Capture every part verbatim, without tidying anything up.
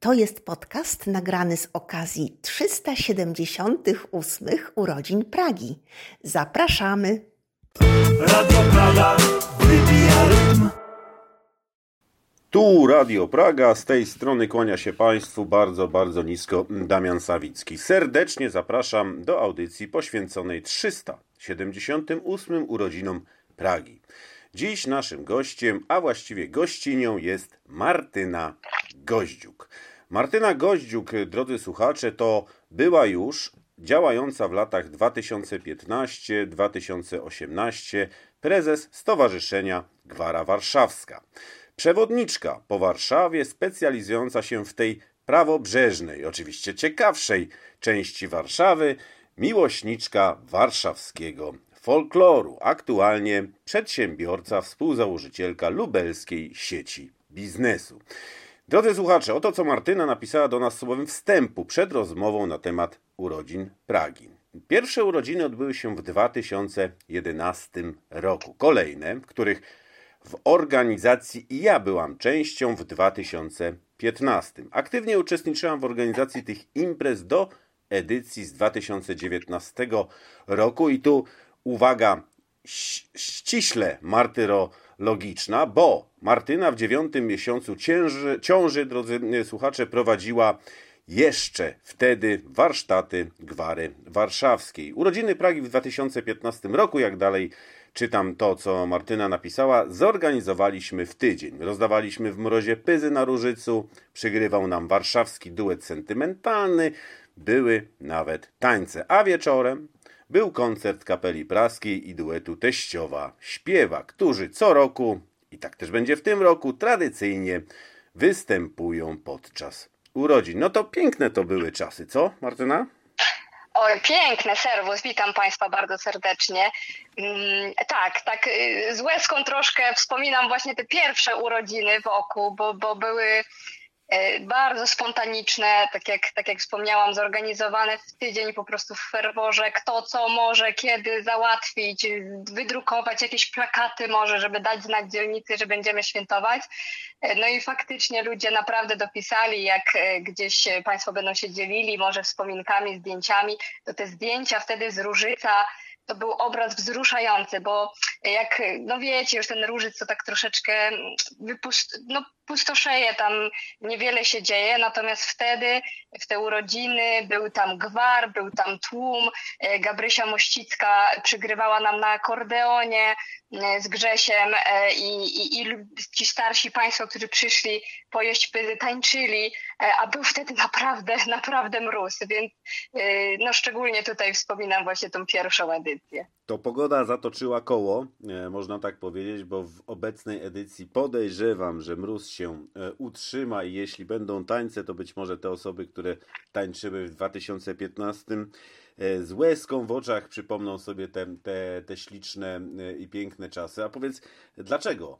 To jest podcast nagrany z okazji trzysta siedemdziesiątych ósmych urodzin Pragi. Zapraszamy! Radio Praga wybija rytm. Tu Radio Praga, z tej strony kłania się Państwu bardzo, bardzo nisko Damian Sawicki. Serdecznie zapraszam do audycji poświęconej trzysta siedemdziesiątym ósmym urodzinom Pragi. Dziś naszym gościem, a właściwie gościnią jest Martyna Goździuk. Martyna Goździuk, drodzy słuchacze, to była już działająca w latach dwa tysiące piętnastym do dwa tysiące osiemnastego prezes Stowarzyszenia Gwara Warszawska. Przewodniczka po Warszawie, specjalizująca się w tej prawobrzeżnej, oczywiście ciekawszej części Warszawy, miłośniczka warszawskiego folkloru. Aktualnie przedsiębiorca, współzałożycielka lubelskiej sieci biznesu. Drodzy słuchacze, oto co Martyna napisała do nas słowem wstępu przed rozmową na temat urodzin Pragi. Pierwsze urodziny odbyły się w dwa tysiące jedenastym roku. Kolejne, w których w organizacji i ja byłam częścią w dwa tysiące piętnastym. Aktywnie uczestniczyłam w organizacji tych imprez do edycji z dwa tysiące dziewiętnastego roku i tu uwaga ściśle martyrologiczna, bo Martyna w dziewiątym miesiącu ciąży, ciąży, drodzy słuchacze, prowadziła jeszcze wtedy warsztaty Gwary Warszawskiej. Urodziny Pragi w dwa tysiące piętnastym roku, jak dalej czytam to, co Martyna napisała, zorganizowaliśmy w tydzień. Rozdawaliśmy w mrozie pyzy na Różycu, przygrywał nam warszawski duet sentymentalny, były nawet tańce, a wieczorem był koncert Kapeli Praskiej i duetu Teściowa Śpiewa, którzy co roku, i tak też będzie w tym roku, tradycyjnie występują podczas urodzin. No to piękne to były czasy, co Martyna? Oj, piękne, serwus, witam Państwa bardzo serdecznie. Mm, tak, tak z łezką troszkę wspominam właśnie te pierwsze urodziny wokół, bo, bo były bardzo spontaniczne, tak jak, tak jak wspomniałam, zorganizowane w tydzień po prostu w ferworze, kto co może, kiedy załatwić, wydrukować jakieś plakaty może, żeby dać znać dzielnicy, że będziemy świętować. No i faktycznie ludzie naprawdę dopisali, jak gdzieś Państwo będą się dzielili, może wspominkami, zdjęciami, to te zdjęcia wtedy z Różyca, to był obraz wzruszający, bo jak, no wiecie, już ten Różyc to tak troszeczkę wypust- no, pustoszeje, tam niewiele się dzieje, natomiast wtedy w te urodziny był tam gwar, był tam tłum, Gabrysia Mościcka przygrywała nam na akordeonie z Grzesiem i, i, i ci starsi państwo, którzy przyszli pojeść pyzy, tańczyli, a był wtedy naprawdę, naprawdę mróz, więc no szczególnie tutaj wspominam właśnie tą pierwszą edycję. To pogoda zatoczyła koło, można tak powiedzieć, bo w obecnej edycji podejrzewam, że mróz się utrzyma i jeśli będą tańce, to być może te osoby, które tańczyły w dwa tysiące piętnastym z łezką w oczach przypomną sobie te, te, te śliczne i piękne czasy. A powiedz, dlaczego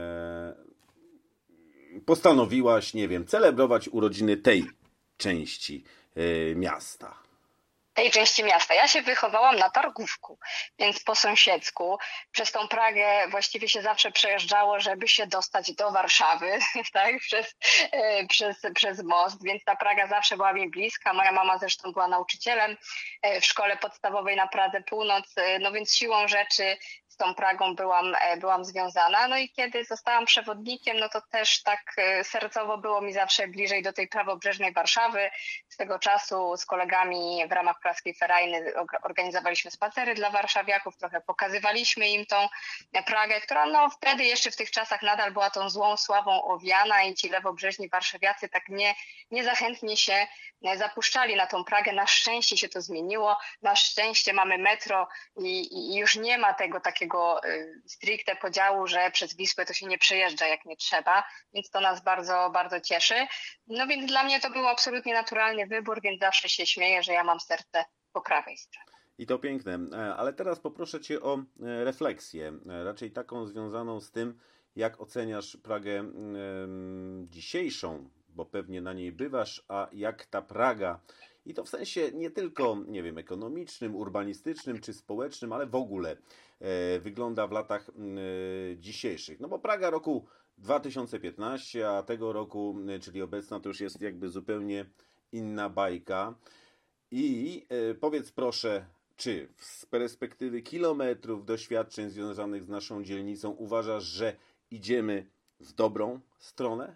postanowiłaś, nie wiem, celebrować urodziny tej części miasta? tej części miasta. Ja się wychowałam na Targówku, więc po sąsiedzku przez tą Pragę właściwie się zawsze przejeżdżało, żeby się dostać do Warszawy, tak, przez, przez, przez most, więc ta Praga zawsze była mi bliska. Moja mama zresztą była nauczycielem w szkole podstawowej na Pradze Północ, no więc siłą rzeczy z tą Pragą byłam, byłam związana. No i kiedy zostałam przewodnikiem, no to też tak sercowo było mi zawsze bliżej do tej prawobrzeżnej Warszawy. Z tego czasu z kolegami w ramach Praskiej Ferajny organizowaliśmy spacery dla warszawiaków, trochę pokazywaliśmy im tą Pragę, która no wtedy jeszcze w tych czasach nadal była tą złą sławą owiana i ci lewobrzeżni warszawiacy tak nie, nie zachętnie się zapuszczali na tą Pragę. Na szczęście się to zmieniło, na szczęście mamy metro i, i już nie ma tego takiego stricte podziału, że przez Wisłę to się nie przejeżdża jak nie trzeba, więc to nas bardzo, bardzo cieszy. No więc dla mnie to był absolutnie naturalny wybór, więc zawsze się śmieję, że ja mam serce po prawej stronie. I to piękne, ale teraz poproszę Cię o refleksję, raczej taką związaną z tym, jak oceniasz Pragę dzisiejszą, bo pewnie na niej bywasz, a jak ta Praga, i to w sensie nie tylko, nie wiem, ekonomicznym, urbanistycznym czy społecznym, ale w ogóle wygląda w latach dzisiejszych. No bo Praga roku dwa tysiące piętnasty, a tego roku, czyli obecna, to już jest jakby zupełnie inna bajka. I e, powiedz proszę, czy z perspektywy kilometrów doświadczeń związanych z naszą dzielnicą uważasz, że idziemy w dobrą stronę?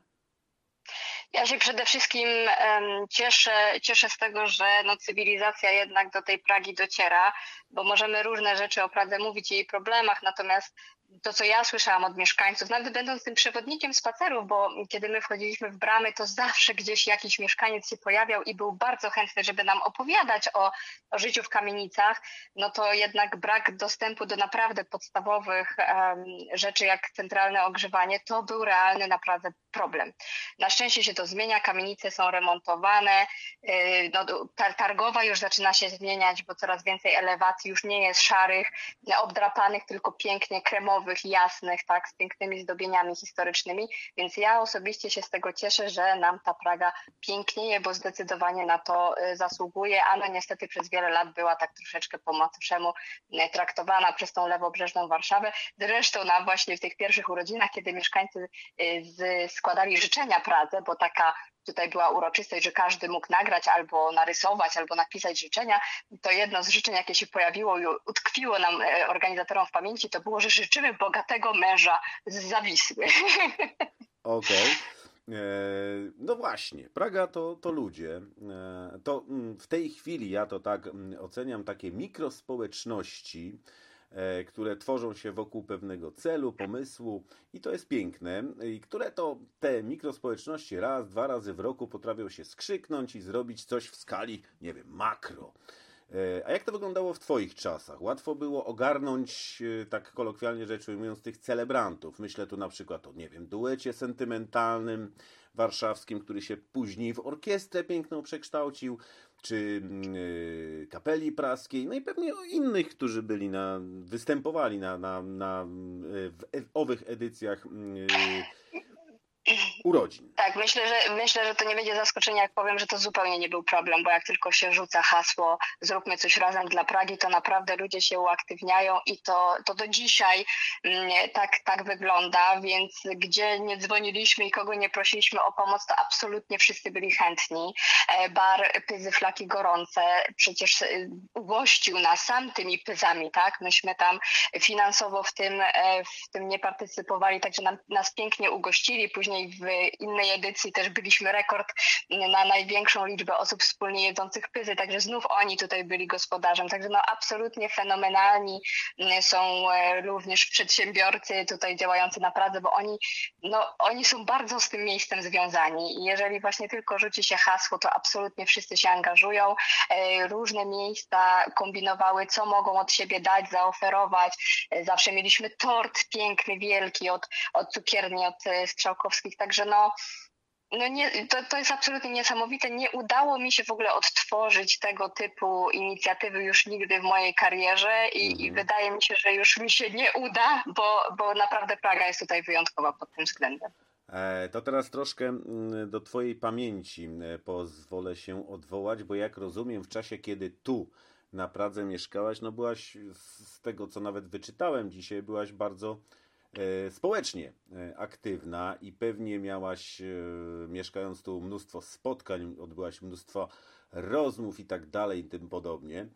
Ja się przede wszystkim um, cieszę, cieszę z tego, że no, cywilizacja jednak do tej Pragi dociera, bo możemy różne rzeczy o Pradze mówić i jej problemach, natomiast to, co ja słyszałam od mieszkańców, nawet będąc tym przewodnikiem spacerów, bo kiedy my wchodziliśmy w bramy, to zawsze gdzieś jakiś mieszkaniec się pojawiał i był bardzo chętny, żeby nam opowiadać o, o życiu w kamienicach, no to jednak brak dostępu do naprawdę podstawowych um, rzeczy, jak centralne ogrzewanie, to był realny naprawdę problem. Na szczęście się to zmienia, kamienice są remontowane, yy, no, targowa już zaczyna się zmieniać, bo coraz więcej elewacji już nie jest szarych, obdrapanych, tylko pięknie kremowych, jasnych, tak, z pięknymi zdobieniami historycznymi, więc ja osobiście się z tego cieszę, że nam ta Praga pięknieje, bo zdecydowanie na to zasługuje, a no niestety przez wiele lat była tak troszeczkę po macoszemu traktowana przez tą lewobrzeżną Warszawę. Zresztą na właśnie w tych pierwszych urodzinach, kiedy mieszkańcy składali życzenia Pradze, bo taka tutaj była uroczystość, że każdy mógł nagrać albo narysować, albo napisać życzenia, to jedno z życzeń, jakie się pojawiło i utkwiło nam organizatorom w pamięci, to było, że życzymy bogatego męża z Zawisły. Okej. Okay. No właśnie, Praga to, to ludzie. To w tej chwili ja to tak oceniam, takie mikrospołeczności, które tworzą się wokół pewnego celu, pomysłu i to jest piękne, i które to te mikrospołeczności raz, dwa razy w roku potrafią się skrzyknąć i zrobić coś w skali, nie wiem, makro. A jak to wyglądało w Twoich czasach? Łatwo było ogarnąć, tak kolokwialnie rzecz ujmując, tych celebrantów. Myślę tu na przykład o, nie wiem, duecie sentymentalnym warszawskim, który się później w orkiestrę piękną przekształcił, czy yy, kapeli praskiej, no i pewnie o innych, którzy byli na, występowali na, na, na, w e, owych edycjach yy, urodzin. Tak, myślę, że myślę, że to nie będzie zaskoczenie, jak powiem, że to zupełnie nie był problem, bo jak tylko się rzuca hasło zróbmy coś razem dla Pragi, to naprawdę ludzie się uaktywniają i to, to do dzisiaj tak, tak wygląda, więc gdzie nie dzwoniliśmy i kogo nie prosiliśmy o pomoc, to absolutnie wszyscy byli chętni. Bar Pyzy Flaki Gorące przecież ugościł nas sam tymi pyzami, tak? Myśmy tam finansowo w tym, w tym nie partycypowali, także nam, nas pięknie ugościli, później w innej edycji też byliśmy rekord na największą liczbę osób wspólnie jedzących pyzy, także znów oni tutaj byli gospodarzem, także no absolutnie fenomenalni są również przedsiębiorcy tutaj działający na Pradze, bo oni, no, oni są bardzo z tym miejscem związani i jeżeli właśnie tylko rzuci się hasło, to absolutnie wszyscy się angażują, różne miejsca kombinowały, co mogą od siebie dać, zaoferować, zawsze mieliśmy tort piękny, wielki od, od cukierni, od Strzałkowskich, także no, no nie, to, to jest absolutnie niesamowite. Nie udało mi się w ogóle odtworzyć tego typu inicjatywy już nigdy w mojej karierze i, mm. i wydaje mi się, że już mi się nie uda, bo, bo naprawdę Praga jest tutaj wyjątkowa pod tym względem. E, to teraz troszkę do Twojej pamięci pozwolę się odwołać, bo jak rozumiem, w czasie, kiedy tu na Pradze mieszkałaś, no byłaś, z tego co nawet wyczytałem dzisiaj, byłaś bardzo społecznie aktywna i pewnie miałaś, mieszkając tu, mnóstwo spotkań, odbyłaś mnóstwo rozmów i tak dalej i tym podobnie.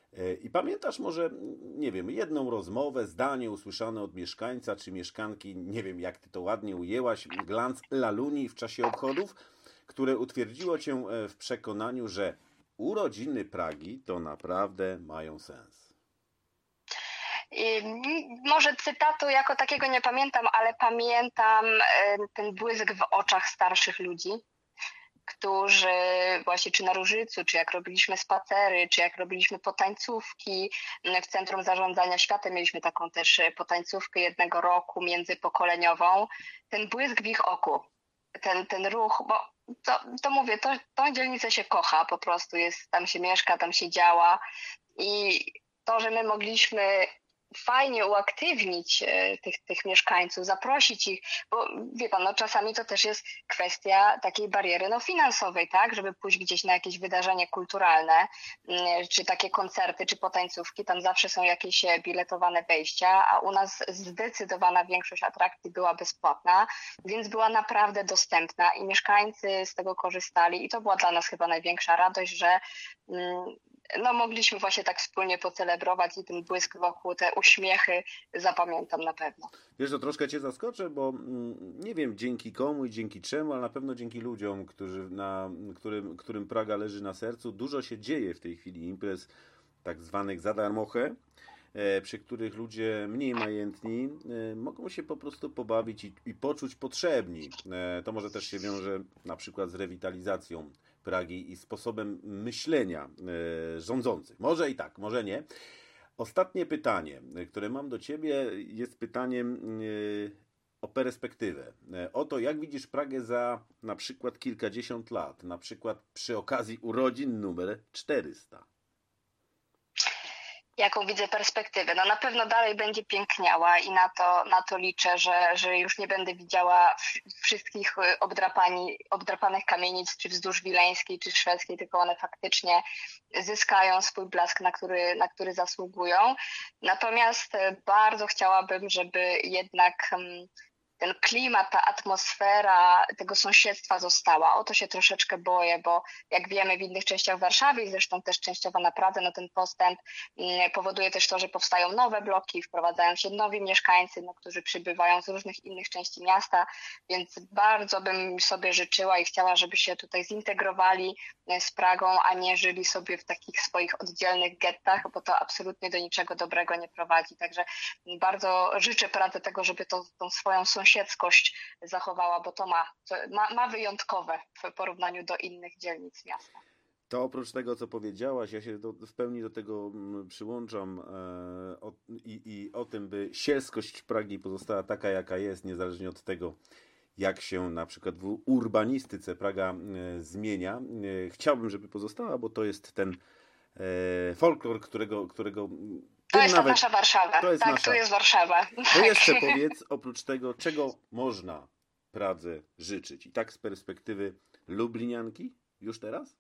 I pamiętasz może, nie wiem, jedną rozmowę, zdanie usłyszane od mieszkańca czy mieszkanki, nie wiem jak ty to ładnie ujęłaś, glans laluni w czasie obchodów, które utwierdziło cię w przekonaniu, że urodziny Pragi to naprawdę mają sens. Może cytatu jako takiego nie pamiętam, ale pamiętam ten błysk w oczach starszych ludzi, którzy właśnie czy na Różycu, czy jak robiliśmy spacery, czy jak robiliśmy potańcówki w Centrum Zarządzania Światem, mieliśmy taką też potańcówkę jednego roku międzypokoleniową, ten błysk w ich oku, ten, ten ruch, bo to, to mówię, to, tą dzielnicę się kocha po prostu, jest, tam się mieszka, tam się działa i to, że my mogliśmy fajnie uaktywnić tych, tych mieszkańców, zaprosić ich, bo wie pan, no czasami to też jest kwestia takiej bariery no, finansowej, tak, żeby pójść gdzieś na jakieś wydarzenie kulturalne, czy takie koncerty, czy potańcówki, tam zawsze są jakieś biletowane wejścia, a u nas zdecydowana większość atrakcji była bezpłatna, więc była naprawdę dostępna i mieszkańcy z tego korzystali i to była dla nas chyba największa radość, że no, mogliśmy właśnie tak wspólnie pocelebrować i ten błysk wokół, te uśmiechy zapamiętam na pewno. Wiesz, to troszkę cię zaskoczę, bo mm, nie wiem dzięki komu i dzięki czemu, ale na pewno dzięki ludziom, którzy na, którym, którym Praga leży na sercu. Dużo się dzieje w tej chwili imprez tak zwanych za darmochę, e, przy których ludzie mniej majętni e, mogą się po prostu pobawić i, i poczuć potrzebni. E, to może też się wiąże na przykład z rewitalizacją Pragi i sposobem myślenia e, rządzących. Może i tak, może nie. Ostatnie pytanie, które mam do Ciebie, jest pytaniem e, o perspektywę. E, o to, jak widzisz Pragę za na przykład kilkadziesiąt lat, na przykład przy okazji urodzin numer czterysta. Jaką widzę perspektywę? No na pewno dalej będzie piękniała i na to, na to liczę, że, że już nie będę widziała wszystkich obdrapani, obdrapanych kamienic, czy wzdłuż Wileńskiej, czy Szwedzkiej, tylko one faktycznie zyskają swój blask, na który, na który zasługują. Natomiast bardzo chciałabym, żeby jednak ten klimat, ta atmosfera tego sąsiedztwa została. O to się troszeczkę boję, bo jak wiemy w innych częściach Warszawy i zresztą też częściowo na Pradze, no ten postęp powoduje też to, że powstają nowe bloki, wprowadzają się nowi mieszkańcy, no, którzy przybywają z różnych innych części miasta, więc bardzo bym sobie życzyła i chciała, żeby się tutaj zintegrowali z Pragą, a nie żyli sobie w takich swoich oddzielnych gettach, bo to absolutnie do niczego dobrego nie prowadzi. Także bardzo życzę Pradze tego, żeby to, tą swoją sąsiedzkość zachowała, bo to ma, ma, ma wyjątkowe w porównaniu do innych dzielnic miasta. To oprócz tego, co powiedziałaś, ja się do, w pełni do tego przyłączam e, o, i, i o tym, by sielskość Pragi pozostała taka, jaka jest, niezależnie od tego, jak się na przykład w urbanistyce Praga e, zmienia. E, chciałbym, żeby pozostała, bo to jest ten e, folklor, którego... którego To jest nawet, nasza Warszawa. To jest tak, nasza. to jest Warszawa. To jeszcze powiedz, oprócz tego, czego można Pradze życzyć? I tak z perspektywy lublinianki już teraz?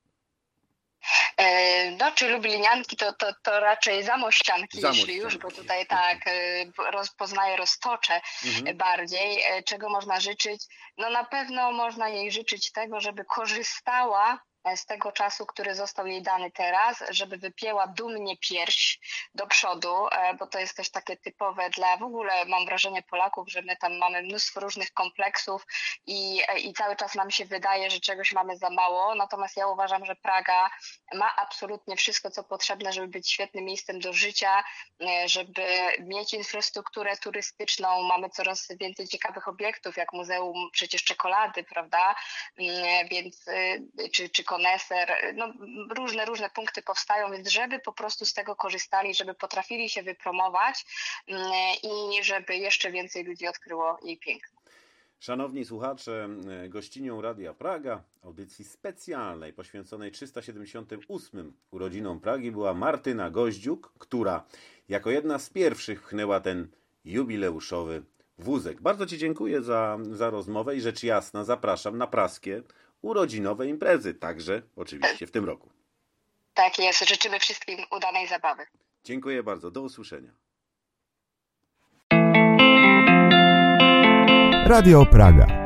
No, czy lublinianki, to, to, to raczej zamościanki, zamościanki, jeśli już, bo tutaj tak rozpoznaję roztocze mhm. bardziej. Czego można życzyć? No na pewno można jej życzyć tego, żeby korzystała z tego czasu, który został jej dany teraz, żeby wypięła dumnie pierś do przodu, bo to jest też takie typowe dla w ogóle, mam wrażenie, Polaków, że my tam mamy mnóstwo różnych kompleksów i, i cały czas nam się wydaje, że czegoś mamy za mało, natomiast ja uważam, że Praga ma absolutnie wszystko, co potrzebne, żeby być świetnym miejscem do życia, żeby mieć infrastrukturę turystyczną, mamy coraz więcej ciekawych obiektów, jak Muzeum przecież Czekolady, prawda, więc czy, czy koneser, no różne, różne punkty powstają, więc żeby po prostu z tego korzystali, żeby potrafili się wypromować i żeby jeszcze więcej ludzi odkryło jej piękno. Szanowni słuchacze, gościnią Radia Praga, audycji specjalnej poświęconej trzysta siedemdziesiątym ósmym urodzinom Pragi była Martyna Goździuk, która jako jedna z pierwszych pchnęła ten jubileuszowy wózek. Bardzo Ci dziękuję za, za rozmowę i rzecz jasna zapraszam na praskie urodzinowe imprezy, także oczywiście w tym roku. Tak jest, życzymy wszystkim udanej zabawy. Dziękuję bardzo, do usłyszenia. Radio Praga.